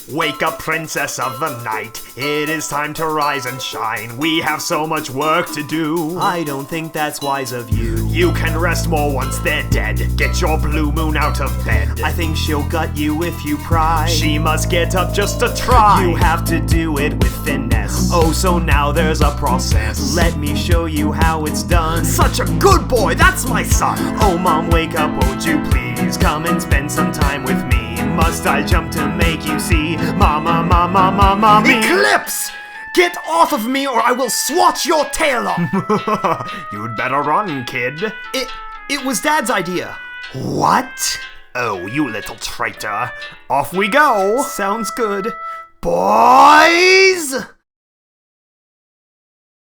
Wake up, princess of the night. It is time to rise and shine. We have so much work to do. I don't think that's wise of you. You can rest more once they're dead. Get your blue moon out of bed. I think she'll gut you if you pry. She must get up just to try. You have to do it with finesse. Oh, so now there's a process. Let me show you how it's done. Such a good boy, that's my son. Oh, Mom, wake up, won't you please? Come and spend some time with me. Must I jump to make you see? Mama, mama, mama, me. Eclipse! Get off of me or I will swat your tail off! You'd better run, kid. It was Dad's idea. What? Oh, you little traitor. Off we go. Sounds good. Boys!